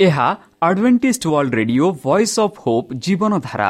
ଏହା Adventist world radio voice of hope ଜୀବନ ଧାରା।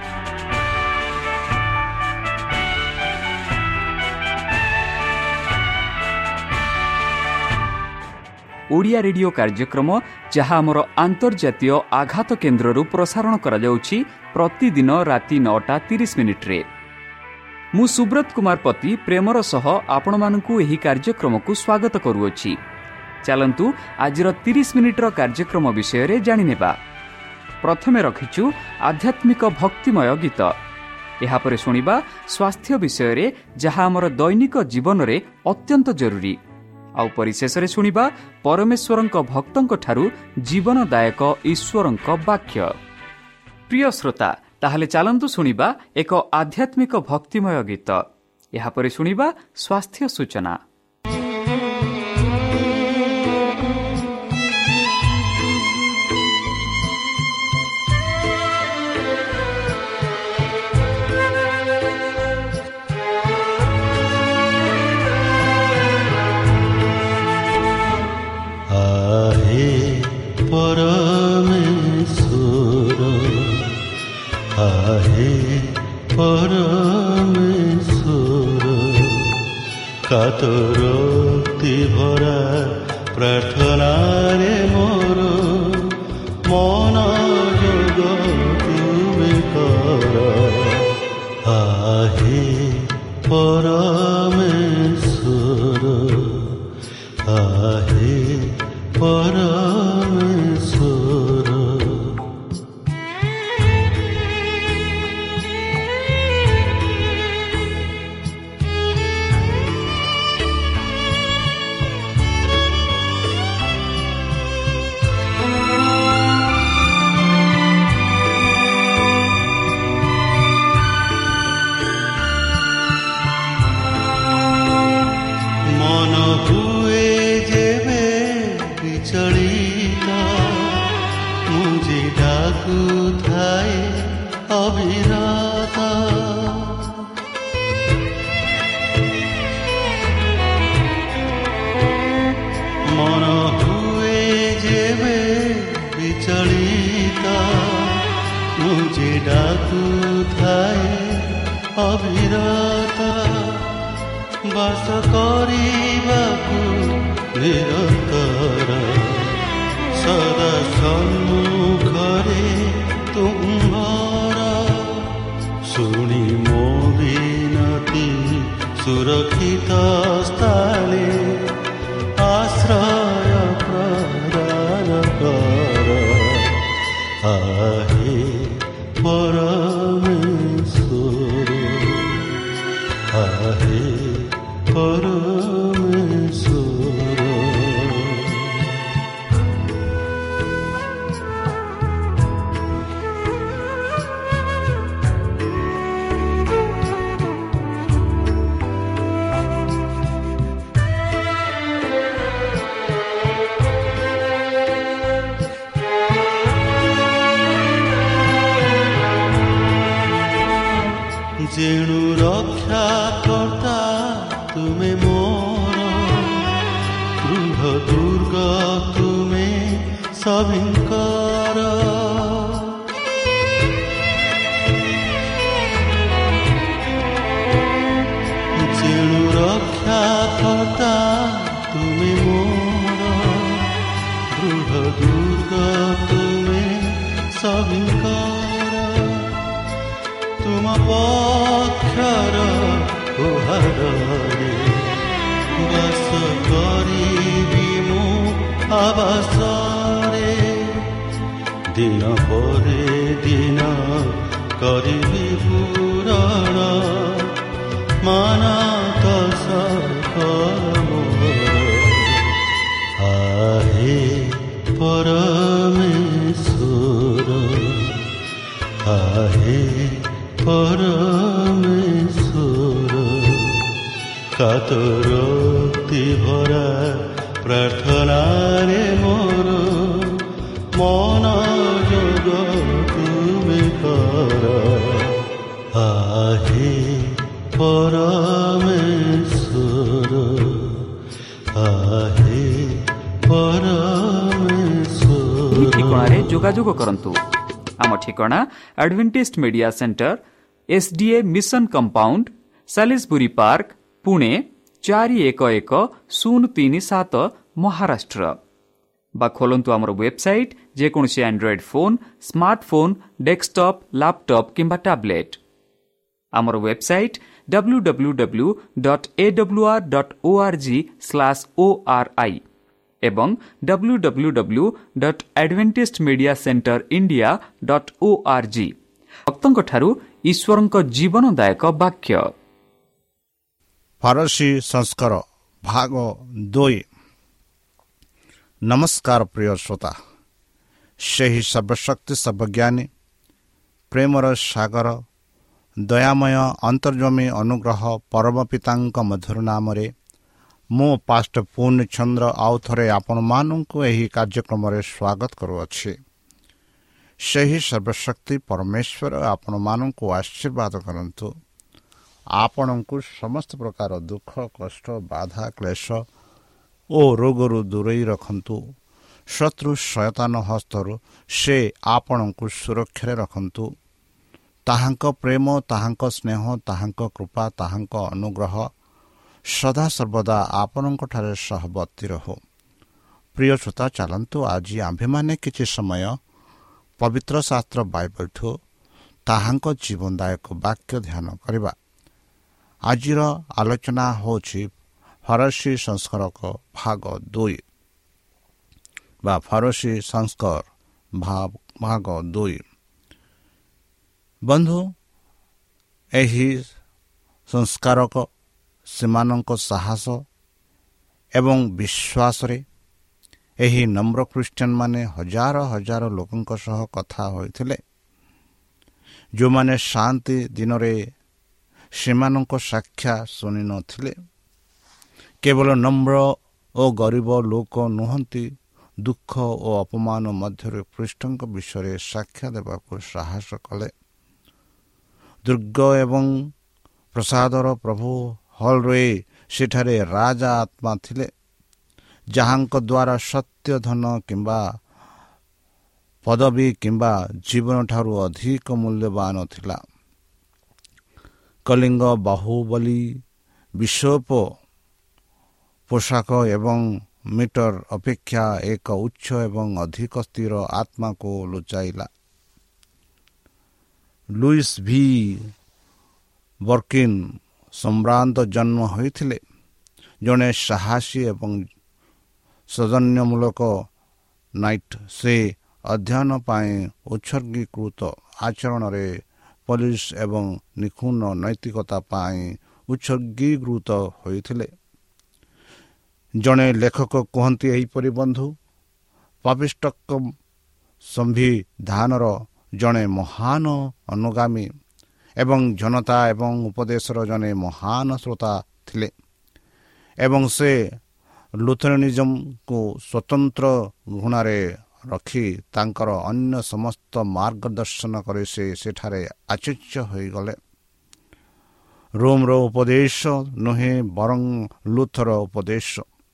ଓଡ଼ିଆ ରେଡିଓ କାର୍ଯ୍ୟକ୍ରମ ଯାହା ଆମର ଆନ୍ତର୍ଜାତୀୟ ଆଘାତ କେନ୍ଦ୍ରରୁ ପ୍ରସାରଣ କରାଯାଉଛି ପ୍ରତିଦିନ ରାତି 9:30 ମୁଁ ସୁବ୍ରତ କୁମାର ପତି ପ୍ରେମର ସହ ଆପଣମାନଙ୍କୁ ଏହି କାର୍ଯ୍ୟକ୍ରମକୁ ସ୍ୱାଗତ କରୁଅଛି। ଚାଲନ୍ତୁ ଆଜିର 30 ମିନିଟ୍ର କାର୍ଯ୍ୟକ୍ରମ ବିଷୟରେ ଜାଣିନେବା। ପ୍ରଥମେ ରଖିଛୁ ଆଧ୍ୟାତ୍ମିକ ଭକ୍ତିମୟ ଗୀତ। ଏହାପରେ ଶୁଣିବା ସ୍ୱାସ୍ଥ୍ୟ ବିଷୟରେ ଯାହା ଆମର ଦୈନିକ ଜୀବନରେ ଅତ୍ୟନ୍ତ ଜରୁରୀ। ଆଉ ପରିଶେଷରେ ଶୁଣିବା ପରମେଶ୍ୱରଙ୍କ ଭକ୍ତଙ୍କଠାରୁ ଜୀବନଦାୟକ ଈଶ୍ୱରଙ୍କ ବାକ୍ୟ। ପ୍ରିୟ ଶ୍ରୋତା, ତାହେଲେ ଚାଲନ୍ତୁ ଶୁଣିବା ଏକ ଆଧ୍ୟାତ୍ମିକ ଭକ୍ତିମୟ ଗୀତ। ଏହାପରେ ଶୁଣିବା ସ୍ୱାସ୍ଥ୍ୟ ସୂଚନା। କାତରକ୍ତି ଭରା ପ୍ରାର୍ଥନାରେ ମୋର ମନୋଯୋଗ ତୁମେ କର। ଆହେ ପରମେଶ୍ୱର, ଆହେ ପରମେଶ୍ୱର। ବାସ କରିବାକୁ ନିରନ୍ତର ସଦା ସମ୍ମୁଖରେ ତୁମ୍ଭର। ଶୁଣି ମୋ ବିନତି ସୁରକ୍ଷିତ ସ୍ଥାନେ ଆଶ୍ରୟ ପ୍ରଦାନ କର। ଆହେ ପରମେଶ୍ୱର, ଆହେ ପରମେଶ୍ୱର। ଯେଣୁ ରକ୍ଷା କର୍ତ୍ତା ତୁମେ ମୋର, ଦୃଢ଼ ଦୁର୍ଗ ତୁମେ ସଭିଙ୍କର। ଯେଣୁ ରକ୍ଷା କର୍ତ୍ତା ତୁମେ ମୋର, ଦୃଢ଼ ଦୁର୍ଗ ତୁମେ ସଭିଙ୍କର। ତୁମ ପକ୍ଷର ଗୁହାରରେ ବାସ କରିବି ମୁଁ ଆବାସରେ। ଦିନ ପରେ ଦିନ କରିବି ପୂରଣ ମାନତ ସକଳ ମୋର। ଆହେ ପରମେଶ୍ୱର, ଆହେ ପରମେଶ୍ୱର। କାତରକ୍ତି ଭରା ପ୍ରାର୍ଥନାରେ ମୋର ମନୋଯୋଗ ତୁମେ କର। ଆହେ ପରମେଶ୍ୱର, ଆହେ ପରମେଶ୍ୱର। ଏହି ଠିକଣାରେ ଯୋଗାଯୋଗ କରନ୍ତୁ। ଆମ ଠିକଣା Adventist media centre, SDA mission compound, Salisbury park, Pune 411037, Maharashtra. ବା ଖୋଲନ୍ତୁ ଆମର ୱେବସାଇଟ୍, ଯେକୌଣସି Android phone, smartphone, desktop, laptop କିମ୍ବା ଟ୍ୟାବ୍ଲେଟ୍। ଆମର ୱେବସାଇଟ୍ www.awr.org/ori ଏବଂ www.adventistmediacenterindia.org। ଭକ୍ତଙ୍କଠାରୁ ଈଶ୍ୱରଙ୍କ ଜୀବନଦାୟକ ବାକ୍ୟ। ଫରାସୀ ସଂସ୍କାର ଭାଗ 2। ନମସ୍କାର ପ୍ରିୟ ଶ୍ରୋତା, ସେହି ସର୍ବଶକ୍ତି ସର୍ବଜ୍ଞାନୀ ପ୍ରେମର ସାଗର ଦୟାମୟ ଅନ୍ତର୍ଜମୀ ଅନୁଗ୍ରହ ପରମ ପିତାଙ୍କ ମଧୁର ନାମରେ ମୁଁ ପାଷ୍ଟ ପୂର୍ଣ୍ଣଚନ୍ଦ୍ର ଆଉ ଥରେ ଆପଣମାନଙ୍କୁ ଏହି କାର୍ଯ୍ୟକ୍ରମରେ ସ୍ୱାଗତ କରୁଅଛି। ସେହି ସର୍ବଶକ୍ତି ପରମେଶ୍ୱର ଆପଣମାନଙ୍କୁ ଆଶୀର୍ବାଦ କରନ୍ତୁ। ଆପଣଙ୍କୁ ସମସ୍ତ ପ୍ରକାର ଦୁଃଖ, କଷ୍ଟ, ବାଧା, କ୍ଲେଶ ଓ ରୋଗରୁ ଦୂରେଇ ରଖନ୍ତୁ। ଶତ୍ରୁ ଶୟତାନ ହସ୍ତରୁ ସେ ଆପଣଙ୍କୁ ସୁରକ୍ଷାରେ ରଖନ୍ତୁ। ତାହାଙ୍କ ପ୍ରେମ, ତାହାଙ୍କ ସ୍ନେହ, ତାହାଙ୍କ କୃପା, ତାହାଙ୍କ ଅନୁଗ୍ରହ ସଦାସର୍ବଦା ଆପଣଙ୍କଠାରେ ସହବର୍ତ୍ତୀ ରହୁ। ପ୍ରିୟ ଶ୍ରୋତା, ଚାଲନ୍ତୁ ଆଜି ଆମ୍ଭେମାନେ କିଛି ସମୟ ପବିତ୍ର ଶାସ୍ତ୍ର ବାଇବଲଠୁ ତାହାଙ୍କ ଜୀବନଦାୟକ ବାକ୍ୟ ଧ୍ୟାନ କରିବା। ଆଜିର ଆଲୋଚନା ହେଉଛି ଫରାସୀ ସଂସ୍କାରକ ଭାଗ 2 ବା ଫରାସୀ ସଂସ୍କାର ଭାଗ 2। ବନ୍ଧୁ, ଏହି ସଂସ୍କାରକ ସେମାନଙ୍କ ସାହସ ଏବଂ ବିଶ୍ୱାସରେ ଏହି ନମ୍ର ଖ୍ରୀଷ୍ଟିଆନମାନେ ହଜାର ହଜାର ଲୋକଙ୍କ ସହ କଥା ହୋଇଥିଲେ, ଯେଉଁମାନେ ଶାନ୍ତି ଦିନରେ ସେମାନଙ୍କ ସାକ୍ଷା ଶୁଣିନଥିଲେ। କେବଳ ନମ୍ର ଓ ଗରିବ ଲୋକ ନୁହନ୍ତି, ଦୁଃଖ ଓ ଅପମାନ ମଧ୍ୟରେ ଖ୍ରୀଷ୍ଟଙ୍କ ବିଷୟରେ ସାକ୍ଷ୍ୟ ଦେବାକୁ ସାହସ କଲେ। ଦୁର୍ଗ ଏବଂ ପ୍ରସାଦର ପ୍ରଭୁ ହଲ୍ରେ ସେଠାରେ ରାଜା ଆତ୍ମା ଥିଲେ, ଯାହାଙ୍କ ଦ୍ୱାରା ସତ୍ୟ, ଧନ କିମ୍ବା ପଦବୀ କିମ୍ବା ଜୀବନଠାରୁ ଅଧିକ ମୂଲ୍ୟବାନ ଥିଲା। କଳିଙ୍ଗ, ବାହୁବଲି, ବିଶୋପ, ପୋଷାକ ଏବଂ ମିଟର ଅପେକ୍ଷା ଏକ ଉଚ୍ଚ ଏବଂ ଅଧିକ ସ୍ଥିର ଆତ୍ମାକୁ ଲୁଚାଇଲା। ଲୁଇସ୍ ଭି ବର୍କିନ୍ ସମ୍ଭ୍ରାନ୍ତ ଜନ୍ମ ହୋଇଥିଲେ। ଜଣେ ସାହସୀ ଏବଂ ସୌଜନ୍ୟମୂଳକ ନାଇଟ୍, ସେ ଅଧ୍ୟୟନ ପାଇଁ ଉତ୍ସର୍ଗୀକୃତ ଆଚରଣରେ ପୋଲିସ ଏବଂ ନିଖୁଣ ନୈତିକତା ପାଇଁ ଉତ୍ସର୍ଗୀକୃତ ହୋଇଥିଲେ। ଜଣେ ଲେଖକ କୁହନ୍ତି ଏହିପରି, ବନ୍ଧୁ, ପାପିଷ୍ଠଙ୍କ ସମ୍ବିଧାନର ଜଣେ ମହାନ ଅନୁଗାମୀ ଏବଂ ଜନତା ଏବଂ ଉପଦେଶର ଜଣେ ମହାନ ଶ୍ରୋତା ଥିଲେ ଏବଂ ସେ ଲୁଥେରାନିଜମକୁ ସ୍ୱତନ୍ତ୍ର ଘୃଣାରେ ରଖି ତାଙ୍କର ଅନ୍ୟ ସମସ୍ତ ମାର୍ଗଦର୍ଶନ କରି ସେ ସେଠାରେ ଆଚର୍ଯ୍ୟ ହୋଇଗଲେ। ରୋମର ଉପଦେଶ ନୁହେଁ, ବରଂ ଲୁଥର ଉପଦେଶ।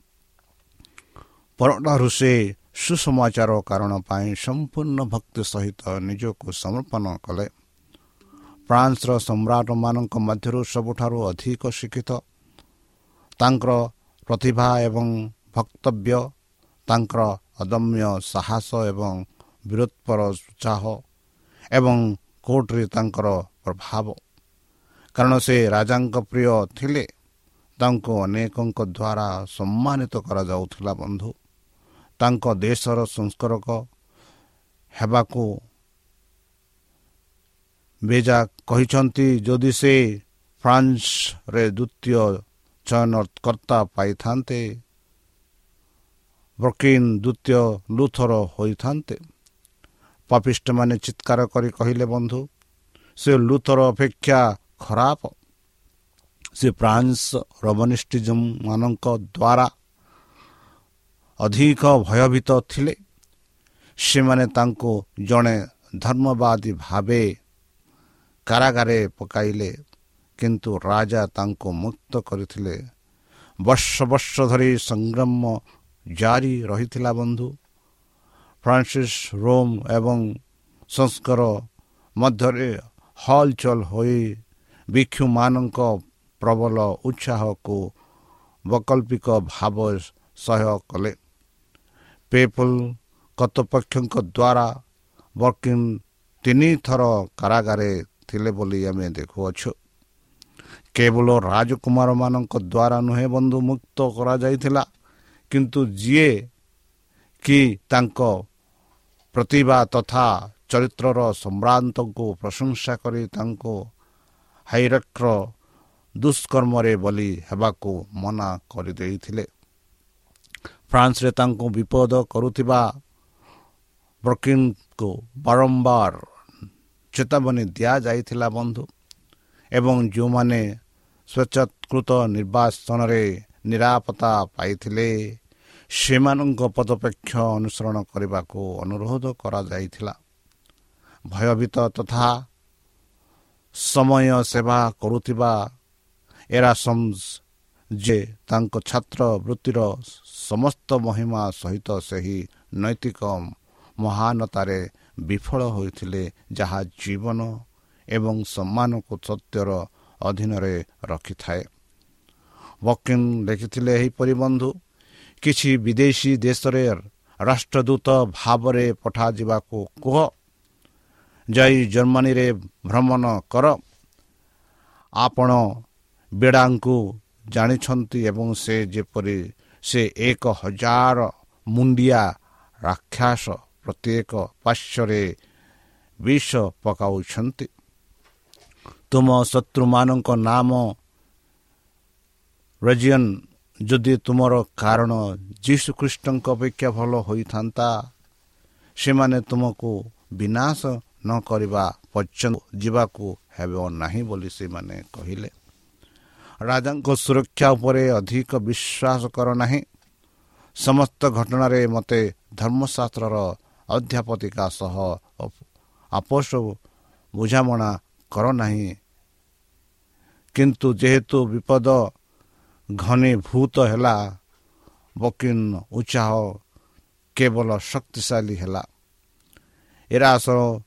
ପରଠାରୁ ସେ ସୁସମାଚାର କାରଣ ପାଇଁ ସମ୍ପୂର୍ଣ୍ଣ ଭକ୍ତି ସହିତ ନିଜକୁ ସମର୍ପଣ କଲେ। ଫ୍ରାନ୍ସର ସମ୍ରାଟମାନଙ୍କ ମଧ୍ୟରୁ ସବୁଠାରୁ ଅଧିକ ଶିକ୍ଷିତ, ତାଙ୍କର ପ୍ରତିଭା ଏବଂ ବକ୍ତବ୍ୟ, ତାଙ୍କର ଅଦମ୍ୟ ସାହସ ଏବଂ ବୀରତ୍ୱର ଉତ୍ସାହ ଏବଂ କୋର୍ଟରେ ତାଙ୍କର ପ୍ରଭାବ, କାରଣ ସେ ରାଜାଙ୍କ ପ୍ରିୟ ଥିଲେ, ତାଙ୍କୁ ଅନେକଙ୍କ ଦ୍ୱାରା ସମ୍ମାନିତ କରାଯାଉଥିଲା। ବନ୍ଧୁ, ତାଙ୍କ ଦେଶର ସଂସ୍କାରକ ହେବାକୁ ବେଜା କହିଛନ୍ତି। ଯଦି ସେ ଫ୍ରାନ୍ସରେ ଦ୍ୱିତୀୟ ଚୟନକର୍ତ୍ତା ପାଇଥାନ୍ତେ, ବର୍କିନ୍ ଦ୍ୱିତୀୟ ଲୁଥର ହୋଇଥାନ୍ତେ। ପାପିଷ୍ଟମାନେ ଚିତ୍କାର କରି କହିଲେ, ବନ୍ଧୁ, ସେ ଲୁଥର ଅପେକ୍ଷା ଖରାପ। ସେ ଫ୍ରାନ୍ସ ରମନିଷ୍ଟିଜମାନଙ୍କ ଦ୍ୱାରା ଅଧିକ ଭୟଭୀତ ଥିଲେ। ସେମାନେ ତାଙ୍କୁ ଜଣେ ଧର୍ମବାଦୀ ଭାବେ କାରାଗାରେ ପକାଇଲେ, କିନ୍ତୁ ରାଜା ତାଙ୍କୁ ମୁକ୍ତ କରିଥିଲେ। ବର୍ଷ ବର୍ଷ ଧରି ସଂଗ୍ରାମ ଜାରି ରହିଥିଲା। ବନ୍ଧୁ, ଫ୍ରାନ୍ସିସ୍ ରୋମ୍ ଏବଂ ସଂସ୍କାର ମଧ୍ୟରେ ହଲଚଲ ହୋଇ ଭିକ୍ଷୁମାନଙ୍କ ପ୍ରବଳ ଉତ୍ସାହକୁ ବୈକଳ୍ପିକ ଭାବ ସହ୍ୟ କଲେ। ପେପଲ୍ କର୍ତ୍ତୃପକ୍ଷଙ୍କ ଦ୍ୱାରା ବର୍କିନ୍ 3 ଥର କାରାଗାରରେ ଥିଲେ ବୋଲି ଆମେ ଦେଖୁଅଛୁ। କେବଳ ରାଜକୁମାରମାନଙ୍କ ଦ୍ୱାରା ନୁହେଁ ବନ୍ଧୁ ମୁକ୍ତ କରାଯାଇଥିଲା, କିନ୍ତୁ ଯିଏ କି ତାଙ୍କ ପ୍ରତିଭା ତଥା ଚରିତ୍ରର ସମ୍ଭ୍ରାନ୍ତଙ୍କୁ ପ୍ରଶଂସା କରି ତାଙ୍କୁ ହାଇରାକ୍ର ଦୁଷ୍କର୍ମରେ ବଲି ହେବାକୁ ମନା କରିଦେଇଥିଲେ। ଫ୍ରାନ୍ସରେ ତାଙ୍କୁ ବିପଦ କରୁଥିବା ବର୍କିନ୍ଙ୍କୁ ବାରମ୍ବାର ଚେତାବନୀ ଦିଆଯାଇଥିଲା ବନ୍ଧୁ, ଏବଂ ଯେଉଁମାନେ ସ୍ୱେଚ୍ଛାକୃତ ନିର୍ବାସନରେ ନିରାପତ୍ତା ପାଇଥିଲେ ସେମାନଙ୍କ ପଦପେକ୍ଷ ଅନୁସରଣ କରିବାକୁ ଅନୁରୋଧ କରାଯାଇଥିଲା। ଭୟଭୀତ ତଥା ସମୟ ସେବା କରୁଥିବା ଏରାସମସ୍ ଯେ ତାଙ୍କ ଛାତ୍ର ବୃତ୍ତିର ସମସ୍ତ ମହିମା ସହିତ ସେହି ନୈତିକ ମହାନତାରେ ବିଫଳ ହୋଇଥିଲେ ଯାହା ଜୀବନ ଏବଂ ସମ୍ମାନକୁ ସତ୍ୟର ଅଧୀନରେ ରଖିଥାଏ। ବର୍କିନ୍ ଲେଖିଥିଲେ ଏହିପରି ବନ୍ଧୁ, କିଛି ବିଦେଶୀ ଦେଶରେ ରାଷ୍ଟ୍ରଦୂତ ଭାବରେ ପଠାଯିବାକୁ କୁହ, ଯାଇ ଜର୍ମାନୀରେ ଭ୍ରମଣ କର। ଆପଣ ବେଡ଼ାଙ୍କୁ ଜାଣିଛନ୍ତି ଏବଂ ସେ ଯେପରି ସେ 1000 ମୁଣ୍ଡିଆ ରାକ୍ଷସ ପ୍ରତ୍ୟେକ ପାର୍ଶ୍ୱରେ ବିଷ ପକାଉଛନ୍ତି। ତୁମ ଶତ୍ରୁମାନଙ୍କ ନାମ ରେଜିଅନ୍ ଯଦି ତୁମର କାରଣ ଯୀଶୁଖ୍ରୀଷ୍ଟଙ୍କ ଅପେକ୍ଷା ଭଲ ହୋଇଥାନ୍ତା, ସେମାନେ ତୁମକୁ ବିନାଶ ନ କରିବା ପର୍ଯ୍ୟନ୍ତ ଯିବାକୁ ହେବ ନାହିଁ ବୋଲି ସେମାନେ କହିଲେ। ରାଜାଙ୍କ ସୁରକ୍ଷା ଉପରେ ଅଧିକ ବିଶ୍ୱାସ କର ନାହିଁ। ସମସ୍ତ ଘଟଣାରେ ମୋତେ ଧର୍ମଶାସ୍ତ୍ରର ଅଧ୍ୟାପତିକା ସହ ଆପୋଷ ବୁଝାମଣା କର ନାହିଁ। କିନ୍ତୁ ଯେହେତୁ ବିପଦ ଘନୀଭୂତ ହେଲା, ବର୍କିନ୍ ଉତ୍ସାହ କେବଳ ଶକ୍ତିଶାଳୀ ହେଲା। ଏରାସ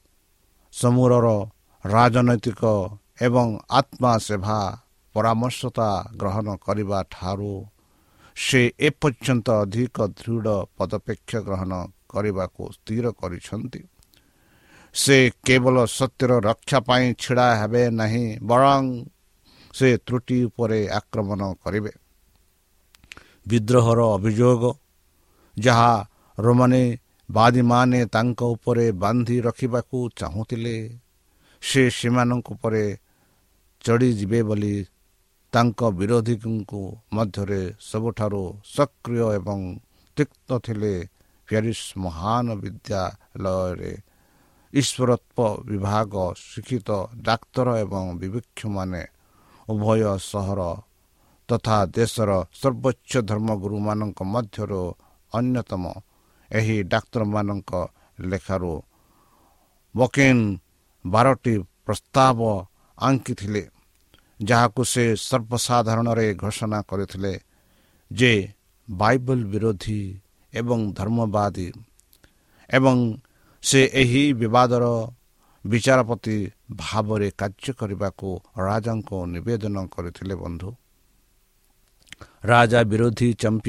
ସମୂହର ରାଜନୈତିକ ଏବଂ ଆତ୍ମା ସେବା ପରାମର୍ଶତା ଗ୍ରହଣ କରିବା ଠାରୁ ସେ ଏପର୍ଯ୍ୟନ୍ତ ଅଧିକ ଦୃଢ଼ ପଦକ୍ଷେପ ଗ୍ରହଣ କରିବାକୁ ସ୍ଥିର କରିଛନ୍ତି। ସେ କେବଳ ସତ୍ୟର ରକ୍ଷା ପାଇଁ ଛିଡ଼ା ହେବେ ନାହିଁ, ବରଂ ସେ ତ୍ରୁଟି ଉପରେ ଆକ୍ରମଣ କରିବେ। ବିଦ୍ରୋହର ଅଭିଯୋଗ ଯାହା ରୋମାନିବାଦୀମାନେ ତାଙ୍କ ଉପରେ ବାନ୍ଧି ରଖିବାକୁ ଚାହୁଁଥିଲେ, ସେ ସେମାନଙ୍କ ଉପରେ ଚଢ଼ିଯିବେ ବୋଲି ତାଙ୍କ ବିରୋଧୀଙ୍କ ମଧ୍ୟରେ ସବୁଠାରୁ ସକ୍ରିୟ ଏବଂ ତିକ୍ତ ଥିଲେ। ପ୍ୟାରିସ୍ ମହାନ ବିଦ୍ୟାଳୟରେ ଈଶ୍ୱରତ୍ୱ ବିଭାଗ ଶିକ୍ଷିତ ଡାକ୍ତର ଏବଂ ବିବେକ୍ଷମାନେ ଉଭୟ ସହର ତଥା ଦେଶର ସର୍ବୋଚ୍ଚ ଧର୍ମଗୁରୁମାନଙ୍କ ମଧ୍ୟରୁ ଅନ୍ୟତମ। ଏହି ଡାକ୍ତରମାନଙ୍କ ଲେଖାରୁ ବର୍କିନ୍ 12ଟି ପ୍ରସ୍ତାବ ଆଙ୍କିଥିଲେ, ଯାହାକୁ ସେ ସର୍ବସାଧାରଣରେ ଘୋଷଣା କରିଥିଲେ ଯେ ବାଇବେଲ ବିରୋଧୀ ଏବଂ ଧର୍ମବାଦୀ, ଏବଂ ସେ ଏହି ବିବାଦର ବିଚାରପତି ଭାବରେ କାର୍ଯ୍ୟ କରିବାକୁ ରାଜାଙ୍କୁ ନିବେଦନ କରିଥିଲେ। ବନ୍ଧୁ, ରାଜା ବିରୋଧୀ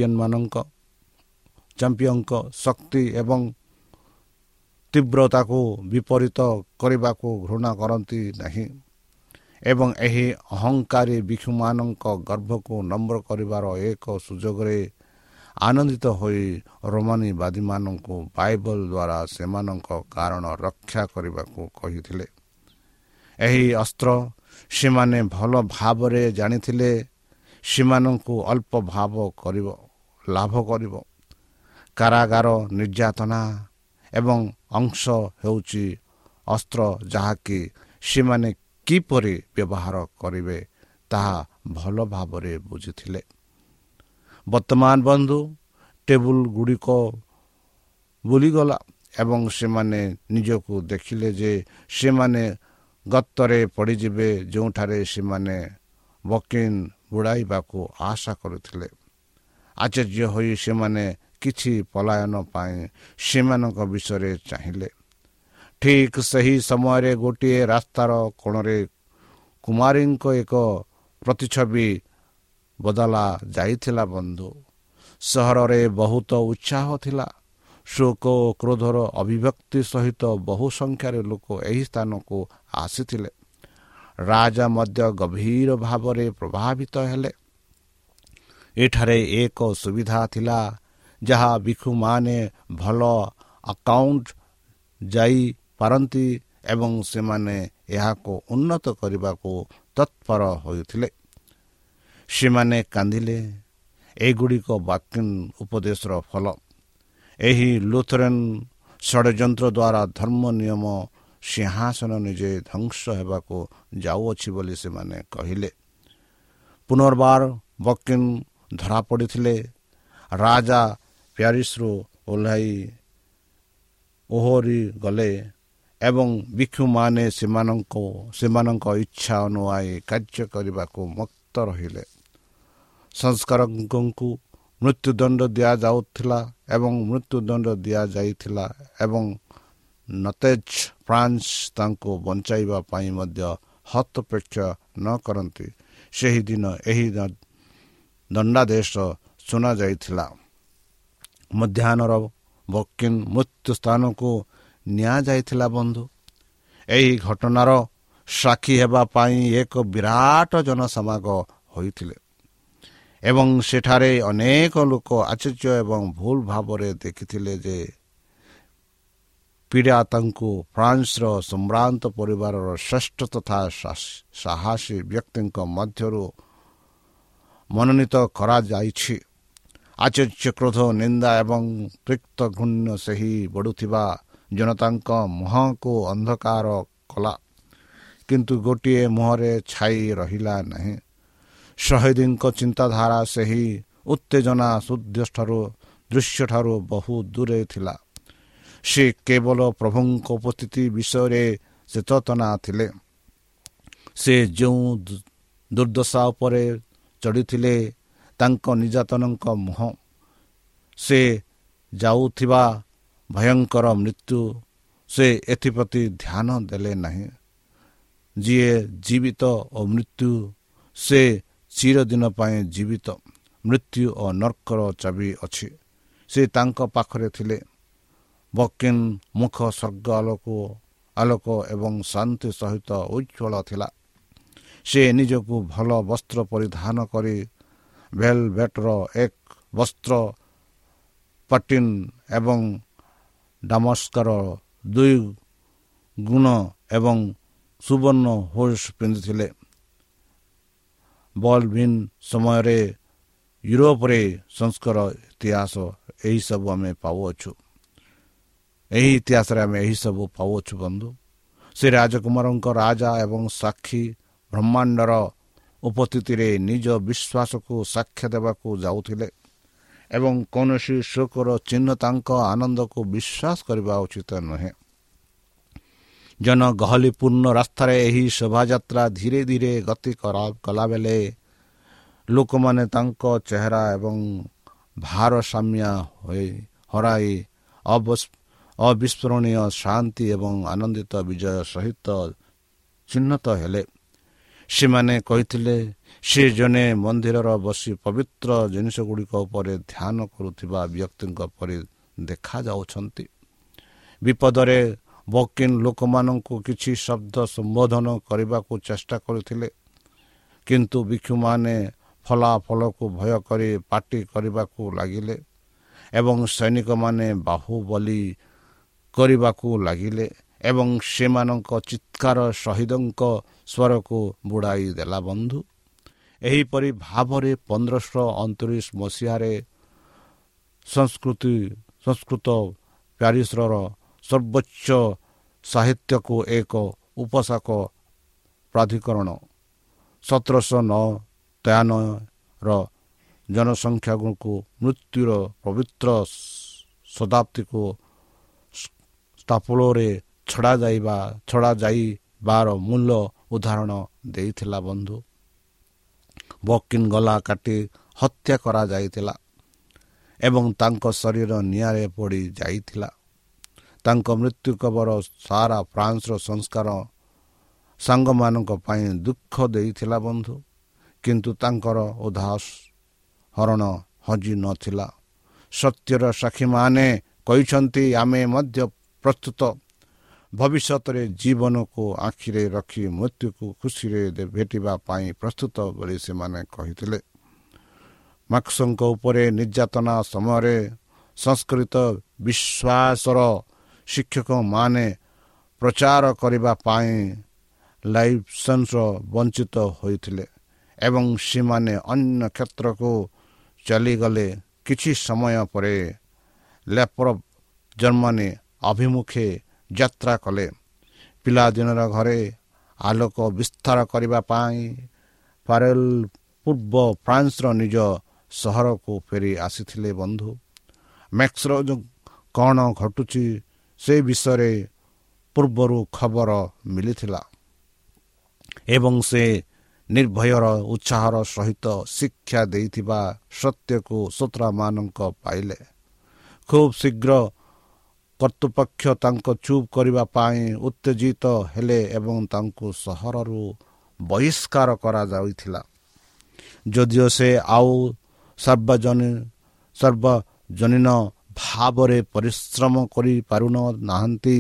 ଚାମ୍ପିୟନଙ୍କ ଶକ୍ତି ଏବଂ ତୀବ୍ରତାକୁ ବିପରୀତ କରିବାକୁ ଘୃଣା କରନ୍ତି ନାହିଁ ଏବଂ ଏହି ଅହଙ୍କାରୀ ଭିକ୍ଷୁମାନଙ୍କ ଗର୍ଭକୁ ନମ୍ର କରିବାର ଏକ ସୁଯୋଗରେ ଆନନ୍ଦିତ ହୋଇ ରୋମାନିବାଦୀମାନଙ୍କୁ ବାଇବେଲ ଦ୍ୱାରା ସେମାନଙ୍କ କାରଣ ରକ୍ଷା କରିବାକୁ କହିଥିଲେ। ଏହି ଅସ୍ତ୍ର ସେମାନେ ଭଲ ଭାବରେ ଜାଣିଥିଲେ ସେମାନଙ୍କୁ ଅଳ୍ପ ଲାଭ କରିବ। କାରାଗାର, ନିର୍ଯାତନା ଏବଂ ଅଂଶ ହେଉଛି ଅସ୍ତ୍ର ଯାହାକି ସେମାନେ କିପରି ବ୍ୟବହାର କରିବେ ତାହା ଭଲ ଭାବରେ ବୁଝିଥିଲେ। ବର୍ତ୍ତମାନ ବନ୍ଧୁ, ଟେବୁଲ ଗୁଡ଼ିକ ବୁଲିଗଲା ଏବଂ ସେମାନେ ନିଜକୁ ଦେଖିଲେ ଯେ ସେମାନେ ଗର୍ତ୍ତରେ ପଡ଼ିଯିବେ, ଯେଉଁଠାରେ ସେମାନେ ବର୍କିନ୍ ବୁଡ଼ାଇବାକୁ ଆଶା କରୁଥିଲେ। ଆଶ୍ଚର୍ଯ୍ୟ ହୋଇ ସେମାନେ କିଛି ପଳାୟନ ପାଇଁ ସେମାନଙ୍କ ବିଷୟରେ ଚାହିଁଲେ। ଠିକ୍ ସେହି ସମୟରେ ଗୋଟିଏ ରାସ୍ତାର କୋଣରେ କୁମାରୀଙ୍କ ଏକ ପ୍ରତିଛବି ବଦଳା ଯାଇଥିଲା ବନ୍ଧୁ। ସହରରେ ବହୁତ ଉତ୍ସାହ ଥିଲା। ଶୋକ ଓ କ୍ରୋଧର ଅଭିବ୍ୟକ୍ତି ସହିତ ବହୁ ସଂଖ୍ୟାରେ ଲୋକ ଏହି ସ୍ଥାନକୁ ଆସିଥିଲେ। ରାଜା ମଧ୍ୟ ଗଭୀର ଭାବରେ ପ୍ରଭାବିତ ହେଲେ। ଏଠାରେ ଏକ ସୁବିଧା ଥିଲା ଯାହା ଭିକ୍ଷୁମାନେ ଭଲ ଆକାଉଣ୍ଟ ଯାଇପାରନ୍ତି ଏବଂ ସେମାନେ ଏହାକୁ ଉନ୍ନତ କରିବାକୁ ତତ୍ପର ହୋଇଥିଲେ। ସେମାନେ କାନ୍ଦିଲେ। ଏଗୁଡ଼ିକ ବାକ୍ୟନ୍ ଉପଦେଶର ଫଳ। ଏହି ଲୁଥରେନ୍ ଷଡ଼ଯନ୍ତ୍ର ଦ୍ୱାରା ଧର୍ମ ନିୟମ ସିଂହାସନ ନିଜେ ଧ୍ୱଂସ ହେବାକୁ ଯାଉଅଛି ବୋଲି ସେମାନେ କହିଲେ। ପୁନର୍ବାର ବକିନ୍ ଧରାପଡ଼ିଥିଲେ। ରାଜା ପ୍ୟାରିସରୁ ଓହରି ଗଲେ ଏବଂ ଭିକ୍ଷୁମାନେ ସେମାନଙ୍କ ଇଚ୍ଛା ଅନୁଯାୟୀ କାର୍ଯ୍ୟ କରିବାକୁ ମୁକ୍ତ ରହିଲେ। ସଂସ୍କାରକଙ୍କୁ ମୃତ୍ୟୁଦଣ୍ଡ ଦିଆଯାଉଥିଲା ଏବଂ ମୃତ୍ୟୁଦଣ୍ଡ ଦିଆଯାଇଥିଲା ଏବଂ ନତେଜ ଫ୍ରାନ୍ସ ତାଙ୍କୁ ବଞ୍ଚାଇବା ପାଇଁ ମଧ୍ୟ ହସ୍ତକ୍ଷେପ ନ କରନ୍ତି ସେହିଦିନ ଏହି ଦଣ୍ଡାଦେଶ ଶୁଣାଯାଇଥିଲା। ମଧ୍ୟାହ୍ନର ବକିନ୍ ମୃତ୍ୟୁ ସ୍ଥାନକୁ ନିଆଯାଇଥିଲା ବନ୍ଧୁ। ଏହି ଘଟଣାର ସାକ୍ଷୀ ହେବା ପାଇଁ ଏକ ବିରାଟ ଜନସମାଗମ ହୋଇଥିଲେ ଏବଂ ସେଠାରେ ଅନେକ ଲୋକ ଆଶ୍ଚର୍ଯ୍ୟ ଏବଂ ଭୁଲ ଭାବରେ ଦେଖିଥିଲେ ଯେ ପିଲାତାଙ୍କୁ ଫ୍ରାନ୍ସର ସମ୍ଭ୍ରାନ୍ତ ପରିବାରର ଶ୍ରେଷ୍ଠ ତଥା ସାହସୀ ବ୍ୟକ୍ତିଙ୍କ ମଧ୍ୟରୁ ମନୋନୀତ କରାଯାଇଛି। ଆଶ୍ଚର୍ଯ୍ୟ, କ୍ରୋଧ, ନିନ୍ଦା ଏବଂ ତିକ୍ତ ଘୃଣ୍ୟ ସେହି ବଢ଼ୁଥିବା ଜନତାଙ୍କ ମୁହଁକୁ ଅନ୍ଧକାର କଲା, କିନ୍ତୁ ଗୋଟିଏ ମୁହଁରେ ଛାଇ ରହିଲା ନାହିଁ। ଶହୀଦଙ୍କ ଚିନ୍ତାଧାରା ସେହି ଉତ୍ତେଜନା ଦୃଶ୍ୟଠାରୁ ବହୁ ଦୂରେ ଥିଲା। ସେ କେବଳ ପ୍ରଭୁଙ୍କ ଉପସ୍ଥିତି ବିଷୟରେ ସଚେତନ ଥିଲେ। ସେ ଯେଉଁ ଦୁର୍ଦ୍ଦଶା ଉପରେ ଚଢ଼ିଥିଲେ ତାଙ୍କ ନିର୍ଯାତନଙ୍କ ମୁହଁ, ସେ ଯାଉଥିବା ଭୟଙ୍କର ମୃତ୍ୟୁ, ସେ ଏଥିପ୍ରତି ଧ୍ୟାନ ଦେଲେ ନାହିଁ। ଯିଏ ଜୀବିତ ଓ ମୃତ୍ୟୁ, ସେ ଚିରଦିନ ପାଇଁ ଜୀବିତ। ମୃତ୍ୟୁ ଓ ନର୍କର ଚାବି ଅଛି, ସେ ତାଙ୍କ ପାଖରେ ଥିଲେ। ବକିନ୍ ମୁଖ ସ୍ୱର୍ଗ ଆଲୋକ ଏବଂ ଶାନ୍ତି ସହିତ ଉଜ୍ଜ୍ୱଳ ଥିଲା। ସେ ନିଜକୁ ଭଲ ବସ୍ତ୍ର ପରିଧାନ କରି ଭେଲଭେଟ୍ର ଏକ ବସ୍ତ୍ର, ପାଟିନ୍ ଏବଂ ଡାମସ୍କର 2 ଗୁଣ ଏବଂ ସୁବର୍ଣ୍ଣ ହୋସ୍ ପିନ୍ଧିଥିଲେ। ବଲବିନ୍ ସମୟରେ ୟୁରୋପରେ ସଂସ୍କାର ଇତିହାସ ଏହିସବୁ ଆମେ ପାଉଅଛୁ। ଏହି ଇତିହାସରେ ଆମେ ଏହିସବୁ ପାଉଅଛୁ ବନ୍ଧୁ। ସେ ରାଜକୁମାରଙ୍କ ରାଜା ଏବଂ ସାକ୍ଷୀ ବ୍ରହ୍ମାଣ୍ଡର ଉପସ୍ଥିତିରେ ନିଜ ବିଶ୍ୱାସକୁ ସାକ୍ଷ୍ୟ ଦେବାକୁ ଯାଉଥିଲେ ଏବଂ କୌଣସି ଶୋକର ଚିହ୍ନ ତାଙ୍କ ଆନନ୍ଦକୁ ବିଶ୍ୱାସ କରିବା ଉଚିତ ନୁହେଁ। ଜନଗହଳିପୂର୍ଣ୍ଣ ରାସ୍ତାରେ ଏହି ଶୋଭାଯାତ୍ରା ଧୀରେ ଧୀରେ ଗତି କଲାବେଳେ ଲୋକମାନେ ତାଙ୍କ ଚେହେରା ଏବଂ ଭାରସାମ୍ୟ ହରାଇ ଅବିସ୍ମରଣୀୟ ଶାନ୍ତି ଏବଂ ଆନନ୍ଦିତ ବିଜୟ ସହିତ ଚିହ୍ନିତ ହେଲେ। ସେମାନେ କହିଥିଲେ, ସେ ଜଣେ ମନ୍ଦିରର ବସି ପବିତ୍ର ଜିନିଷଗୁଡ଼ିକ ଉପରେ ଧ୍ୟାନ କରୁଥିବା ବ୍ୟକ୍ତିଙ୍କ ପରି ଦେଖାଯାଉଛନ୍ତି। ବିପଦରେ ବକିନ୍ ଲୋକମାନଙ୍କୁ କିଛି ଶବ୍ଦ ସମ୍ବୋଧନ କରିବାକୁ ଚେଷ୍ଟା କରିଥିଲେ, କିନ୍ତୁ ଭିକ୍ଷୁମାନେ ଫଳାଫଳକୁ ଭୟ କରି ପାଟି କରିବାକୁ ଲାଗିଲେ ଏବଂ ସୈନିକମାନେ ବାହୁବଲି କରିବାକୁ ଲାଗିଲେ ଏବଂ ସେମାନଙ୍କ ଚିତ୍କାର ଶହୀଦଙ୍କ ସ୍ୱରକୁ ବୁଡ଼ାଇ ଦେଲା ବନ୍ଧୁ। ଏହିପରି ଭାବରେ 1529 ମସିହାରେ ସଂସ୍କୃତ ପ୍ୟାରିସର ସର୍ବୋଚ୍ଚ ସାହିତ୍ୟକୁ ଏକ ଉପଶାକ ପ୍ରାଧିକରଣ 1793ର ଜନସଂଖ୍ୟାକୁ ମୃତ୍ୟୁର ପବିତ୍ର ଶତାବ୍ଦୀକୁ ସ୍ଥାପଳରେ ଛଡ଼ାଯାଇବାର ମୂଳ ଉଦାହରଣ ଦେଇଥିଲା ବନ୍ଧୁ। ବକିନ୍ ଗଲା କାଟି ହତ୍ୟା କରାଯାଇଥିଲା। ଏବଂ ତାଙ୍କ ଶରୀର ନିଆଁରେ ପୋଡ଼ି ଯାଇଥିଲା। ତାଙ୍କ ମୃତ୍ୟୁ ଖବର ସାରା ଫ୍ରାନ୍ସର ସଂସ୍କାର ସାଙ୍ଗମାନଙ୍କ ପାଇଁ ଦୁଃଖ ଦେଇଥିଲା ବନ୍ଧୁ। କିନ୍ତୁ ତାଙ୍କର ଉଦାହରଣ ହଜି ନଥିଲା। ସତ୍ୟର ସାକ୍ଷୀମାନେ କହିଛନ୍ତି, ଆମେ ମଧ୍ୟ ପ୍ରସ୍ତୁତ, ଭବିଷ୍ୟତରେ ଜୀବନକୁ ଆଖିରେ ରଖି ମୃତ୍ୟୁକୁ ଖୁସିରେ ଭେଟିବା ପାଇଁ ପ୍ରସ୍ତୁତ ବୋଲି ସେମାନେ କହିଥିଲେ। ମାର୍କସଙ୍କ ଉପରେ ନିର୍ଯାତନା ସମୟରେ ସଂସ୍କୃତ ବିଶ୍ୱାସର ଶିକ୍ଷକମାନେ ପ୍ରଚାର କରିବା ପାଇଁ ଲାଇସେନ୍ସର ବଞ୍ଚିତ ହୋଇଥିଲେ ଏବଂ ସେମାନେ ଅନ୍ୟ କ୍ଷେତ୍ରକୁ ଚାଲିଗଲେ। କିଛି ସମୟ ପରେ ଲେପ୍ରଭ୍ ଜର୍ମାନୀ ଅଭିମୁଖେ ଯାତ୍ରା କଲେ। ପିଲାଦିନର ଘରେ ଆଲୋକ ବିସ୍ତାର କରିବା ପାଇଁ ଫାରେଲ୍ ପୂର୍ବ ଫ୍ରାନ୍ସର ନିଜ ସହରକୁ ଫେରି ଆସିଥିଲେ ବନ୍ଧୁ। ମ୍ୟାକ୍ସର କ'ଣ ଘଟୁଛି ସେ ବିଷୟରେ ପୂର୍ବରୁ ଖବର ମିଳିଥିଲା ଏବଂ ସେ ନିର୍ଭୟର ଉତ୍ସାହର ସହିତ ଶିକ୍ଷା ଦେଇଥିବା ସତ୍ୟକୁ ଶ୍ରୋତାମାନଙ୍କ ପାଇଲେ। ଖୁବ୍ ଶୀଘ୍ର କର୍ତ୍ତୃପକ୍ଷ ତାଙ୍କ ଚୁପ୍ କରିବା ପାଇଁ ଉତ୍ତେଜିତ ହେଲେ ଏବଂ ତାଙ୍କୁ ସହରରୁ ବହିଷ୍କାର କରାଯାଇଥିଲା। ଯଦିଓ ସେ ଆଉ ସାର୍ବଜନୀନ ଭାବରେ ପରିଶ୍ରମ କରିପାରୁନାହାନ୍ତି,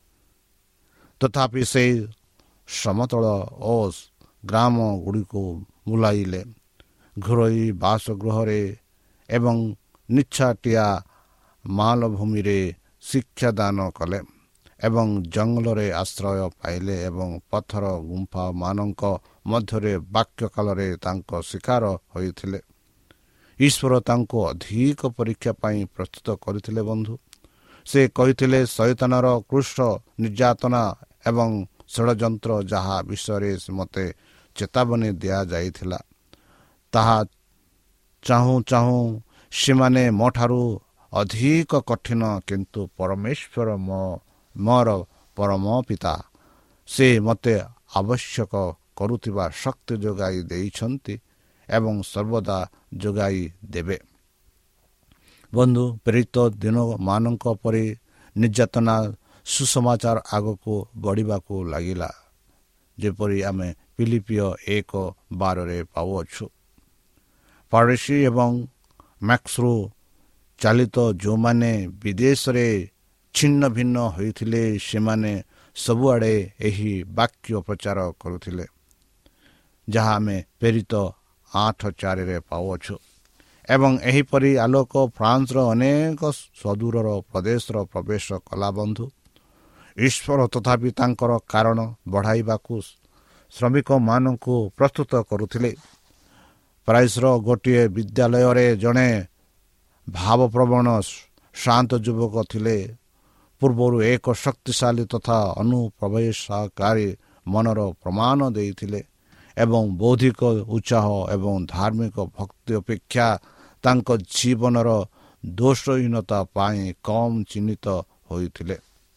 ତଥାପି ସେ ସମତଳ ଓ ଗ୍ରାମ ଗୁଡ଼ିକୁ ବୁଲାଇଲେ, ଘରୋଇ ବାସଗୃହରେ ଏବଂ ନିଛାଟିଆ ମାଲଭୂମିରେ ଶିକ୍ଷାଦାନ କଲେ ଏବଂ ଜଙ୍ଗଲରେ ଆଶ୍ରୟ ପାଇଲେ ଏବଂ ପଥର ଗୁମ୍ଫାମାନଙ୍କ ମଧ୍ୟରେ ବାକ୍ୟକାଳରେ ତାଙ୍କ ଶିକାର ହୋଇଥିଲେ। ଈଶ୍ୱର ତାଙ୍କୁ ଅଧିକ ପରୀକ୍ଷା ପାଇଁ ପ୍ରସ୍ତୁତ କରିଥିଲେ ବନ୍ଧୁ। ସେ କହିଥିଲେ, ଶୟତାନର କୃଷ୍ଟ ନିର୍ଯାତନା ଏବଂ ଷଡ଼ଯନ୍ତ୍ର ଯାହା ବିଷୟରେ ମୋତେ ଚେତାବନୀ ଦିଆଯାଇଥିଲା, ତାହା ଚାହୁଁ ଚାହୁଁ ସେମାନେ ମୋଠାରୁ ଅଧିକ କଠିନ। କିନ୍ତୁ ପରମେଶ୍ୱର ମୋର ପରମ ପିତା, ସେ ମୋତେ ଆବଶ୍ୟକ କରୁଥିବା ଶକ୍ତି ଯୋଗାଇ ଦେଇଛନ୍ତି ଏବଂ ସର୍ବଦା ଯୋଗାଇ ଦେବେ। ବନ୍ଧୁ, ପ୍ରେରିତ ଦିନମାନଙ୍କ ପରେ ନିର୍ଯାତନା ସୁସମାଚାର ଆଗକୁ ବଢ଼ିବାକୁ ଲାଗିଲା, ଯେପରି ଆମେ ଫିଲିପିଓ 1:12 ପାଉଅଛୁ। ଫାରିସୀ ଏବଂ ମ୍ୟାକ୍ସରୁ ଚାଳିତ ଯେଉଁମାନେ ବିଦେଶରେ ଛିନ୍ନ ଭିନ୍ନ ହୋଇଥିଲେ, ସେମାନେ ସବୁଆଡ଼େ ଏହି ବାକ୍ୟ ପ୍ରଚାର କରୁଥିଲେ, ଯାହା ଆମେ ପ୍ରେରିତ 8:4 ପାଉଅଛୁ। ଏବଂ ଏହିପରି ଆଲୋକ ଫ୍ରାନ୍ସର ଅନେକ ସୁଦୂର ପ୍ରଦେଶର ପ୍ରବେଶ କଲା ବନ୍ଧୁ। ଈଶ୍ୱର ତଥାପି ତାଙ୍କର କାରଣ ବଢ଼ାଇବାକୁ ଶ୍ରମିକମାନଙ୍କୁ ପ୍ରସ୍ତୁତ କରୁଥିଲେ। ପ୍ୟାରିସର ଗୋଟିଏ ବିଦ୍ୟାଳୟରେ ଜଣେ ଭାବପ୍ରବଣ ଶାନ୍ତ ଯୁବକ ଥିଲେ। ପୂର୍ବରୁ ଏକ ଶକ୍ତିଶାଳୀ ତଥା ଅନୁପ୍ରବେଶକାରୀ ମନର ପ୍ରମାଣ ଦେଇଥିଲେ ଏବଂ ବୌଦ୍ଧିକ ଉତ୍ସାହ ଏବଂ ଧାର୍ମିକ ଭକ୍ତି ଅପେକ୍ଷା ତାଙ୍କ ଜୀବନର ଦୋଷହୀନତା ପାଇଁ କମ୍ ଚିହ୍ନିତ ହୋଇଥିଲେ।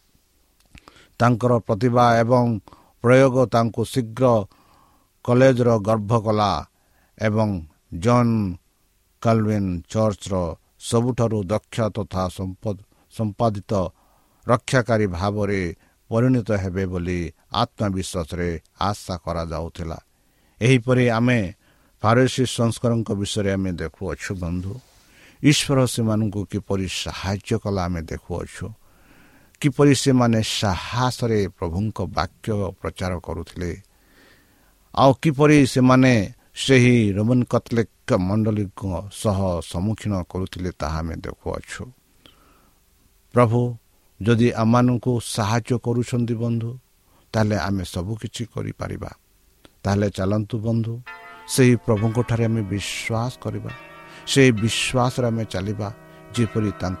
ତାଙ୍କର ପ୍ରତିଭା ଏବଂ ପ୍ରୟୋଗ ତାଙ୍କୁ ଶୀଘ୍ର କଲେଜର ଗର୍ବ କଲା ଏବଂ ଜନ୍ କାଲଭିନ୍ ଚର୍ଚ୍ଚର ସବୁଠାରୁ ଦକ୍ଷ ତଥା ସମ୍ପାଦିତ ରକ୍ଷାକାରୀ ଭାବରେ ପରିଣତ ହେବେ ବୋଲି ଆତ୍ମବିଶ୍ୱାସରେ ଆଶା କରାଯାଉଥିଲା। ଏହିପରି ଆମେ ଫାରିସୀ ସଂସ୍କାରଙ୍କ ବିଷୟରେ ଆମେ ଦେଖୁଅଛୁ ବନ୍ଧୁ। ଈଶ୍ୱର ସେମାନଙ୍କୁ କିପରି ସାହାଯ୍ୟ କଲା ଆମେ ଦେଖୁଅଛୁ। କିପରି ସେମାନେ ସାହସରେ ପ୍ରଭୁଙ୍କ ବାକ୍ୟ ପ୍ରଚାର କରୁଥିଲେ, ଆଉ କିପରି ସେମାନେ ସେହି ରୋମାନ କାଥୋଲିକ ମଣ୍ଡଳୀଙ୍କ ସହ ସମ୍ମୁଖୀନ କରୁଥିଲେ, ତାହା ଆମେ ଦେଖୁଅଛୁ। ପ୍ରଭୁ ଯଦି ଆମମାନଙ୍କୁ ସାହାଯ୍ୟ କରୁଛନ୍ତି ବନ୍ଧୁ, ତାହେଲେ ଆମେ ସବୁକିଛି କରିପାରିବା। ତାହେଲେ ଚାଲନ୍ତୁ ବନ୍ଧୁ, ସେହି ପ୍ରଭୁଙ୍କଠାରେ ଆମେ ବିଶ୍ୱାସ କରିବା, ସେହି ବିଶ୍ୱାସରେ ଆମେ ଚାଲିବା, ଯେପରି ତାଙ୍କ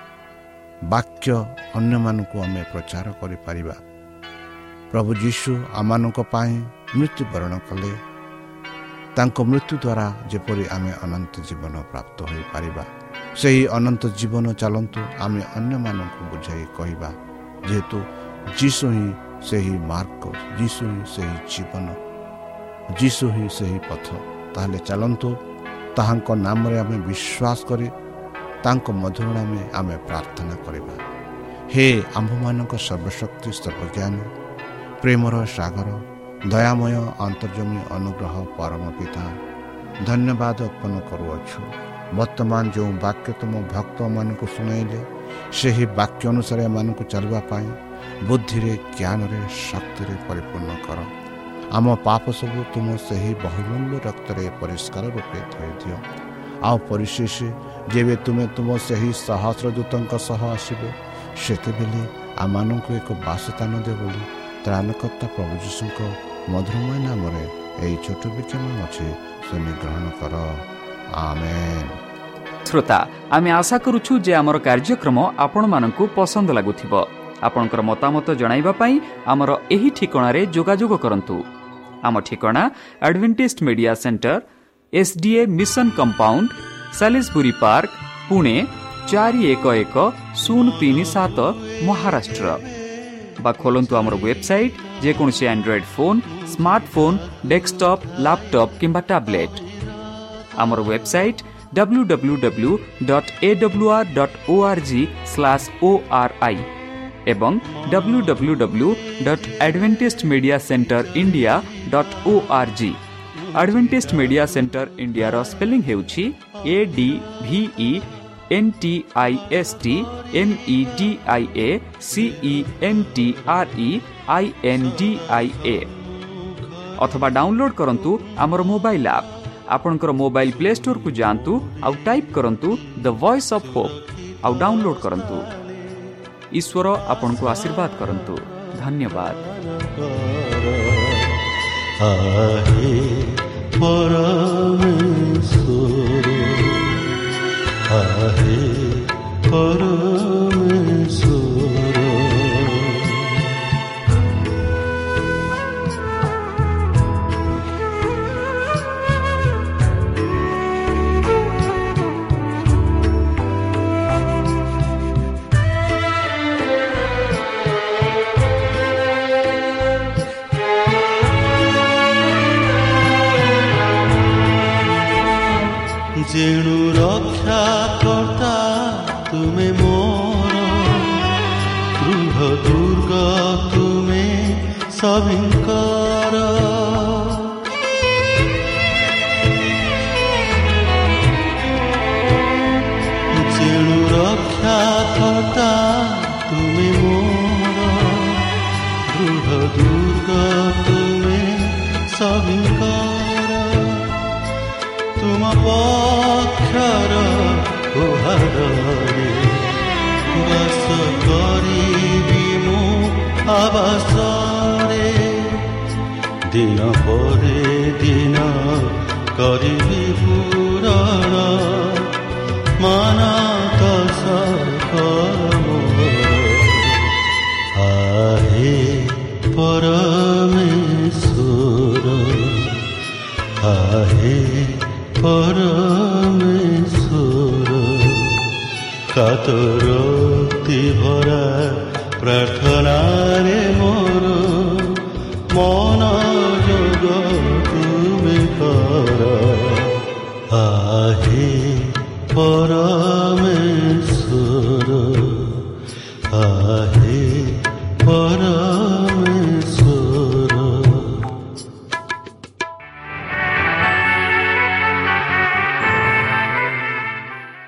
ବାକ୍ୟ ଅନ୍ୟମାନଙ୍କୁ ଆମେ ପ୍ରଚାର କରିପାରିବା। ପ୍ରଭୁ ଯୀଶୁ ଆମମାନଙ୍କ ପାଇଁ ମୃତ୍ୟୁବରଣ କଲେ। ତାଙ୍କ ମୃତ୍ୟୁ ଦ୍ୱାରା ଯେପରି ଆମେ ଅନନ୍ତ ଜୀବନ ପ୍ରାପ୍ତ ହୋଇପାରିବା, ସେହି ଅନନ୍ତ ଜୀବନ ଚାଲନ୍ତୁ ଆମେ ଅନ୍ୟମାନଙ୍କୁ ବୁଝାଇ କହିବା, ଯେହେତୁ ଯୀଶୁ ହିଁ ସେହି ମାର୍ଗ, ଯୀଶୁ ହିଁ ସେହି ଜୀବନ, ଯୀଶୁ ହିଁ ସେହି ପଥ। ତାହେଲେ ଚାଲନ୍ତୁ ତାହାଙ୍କ ନାମରେ ଆମେ ବିଶ୍ୱାସ କରି ତାଙ୍କ ମଧୁର ନାମେ ଆମେ ପ୍ରାର୍ଥନା କରିବା। ହେ ଆମ୍ଭମାନଙ୍କ ସର୍ବଶକ୍ତି ସର୍ବଜ୍ଞାନ ପ୍ରେମର ସାଗର ଦୟାମୟ ଅନ୍ତର୍ଜମୀ ଅନୁଗ୍ରହ ପରମ ପିତା, ଧନ୍ୟବାଦ ଅର୍ପଣ କରୁଅଛୁ। ବର୍ତ୍ତମାନ ଯେଉଁ ବାକ୍ୟ ତୁମ ଭକ୍ତମାନଙ୍କୁ ଶୁଣାଇଲେ ସେହି ବାକ୍ୟ ଅନୁସାରେ ଏମାନଙ୍କୁ ଚାଲିବା ପାଇଁ ବୁଦ୍ଧିରେ ଜ୍ଞାନରେ ଶକ୍ତିରେ ପରିପୂର୍ଣ୍ଣ କର। ଆମ ପାପ ସବୁ ତୁମ ସେହି ବହୁମୂଲ୍ୟ ରକ୍ତରେ ପରିଷ୍କାର ରୂପେ ଧୋଇଦିଅ। ଆଉ ପରିଶେଷ ଯେବେ ତୁମେ ତୁମ ସେହି ସହସ୍ରଦୂତଙ୍କ ସହ ଆସିବେ ସେତେବେଳେ ଆମମାନଙ୍କୁ ଏକ ବାସସ୍ଥାନ ଦେବ ବୋଲି ତ୍ରାଣକର୍ତ୍ତା ପ୍ରଭୁ ଯୀଶୁଙ୍କ ମଧୁରମୟ ନାମରେ ଏହି ଛୋଟ ବିକ୍ଷମ ଅଛି ଶୁଣି ଗ୍ରହଣ କର। ଆମେନ୍। ଶ୍ରୋତା, ଆମେ ଆଶା କରୁଛୁ ଯେ ଆମର କାର୍ଯ୍ୟକ୍ରମ ଆପଣମାନଙ୍କୁ ପସନ୍ଦ ଲାଗୁଥିବ। ଆପଣଙ୍କର ମତାମତ ଜଣାଇବା ପାଇଁ ଆମର ଏହି ଠିକଣାରେ ଯୋଗାଯୋଗ କରନ୍ତୁ। ଆମ ଠିକଣା Adventist media centre, SDA mission compound, Salisbury park, Pune 411037 Maharashtra. ବା ଖୋଲନ୍ତୁ ଆମର ୱେବସାଇଟ୍, ଯେକୌଣସି Android phone, smartphone, desktop, laptop କିମ୍ବା ଟ୍ୟାବ୍ଲେଟ୍। ଆମର ୱେବସାଇଟ୍ www.awr.org/ori ଏବଂ www.adventistmediacenterindia.org। ଆଡଭେଣ୍ଟିଷ୍ଟ ମିଡିଆ ସେଣ୍ଟର ଇଣ୍ଡିଆର ସ୍ପେଲିଂ ହେଉଛି ADVENTISTMEDIACENTREINDIA। ଅଥବା ଡାଉନଲୋଡ୍ କରନ୍ତୁ ଆମର ମୋବାଇଲ୍ ଆପ୍। ଆପଣଙ୍କର ମୋବାଇଲ୍ ପ୍ଲେ ଷ୍ଟୋରକୁ ଯାଆନ୍ତୁ ଆଉ ଟାଇପ୍ କରନ୍ତୁ ଦ ଭଏସ୍ ଅଫ୍ ହୋପ୍ ଆଉ ଡାଉନଲୋଡ୍ କରନ୍ତୁ। ଈଶ୍ୱର ଆପଣଙ୍କୁ ଆଶୀର୍ବାଦ କରନ୍ତୁ। ଧନ୍ୟବାଦ। आहे परमेश्वर, आहे परमेश्वर। जेणु रक्षा कर्ता तुमे मोर, दृढ़ दुर्ग तुमे सभिंकर। जेणु रक्षा कर्ता तुमे मोर, दृढ़ दुर्ग तुमे सभिंकर। तुम पक्षर गुहारे बस करिबी मु आवासरे। दिन परे दिन करिबी पूरण मानत सकल मोर। आहे परमेश्वर, आहे परमेश्वर। कातरती भरा प्रार्थना रे मोर मन जोग तुमे कर। आहे पर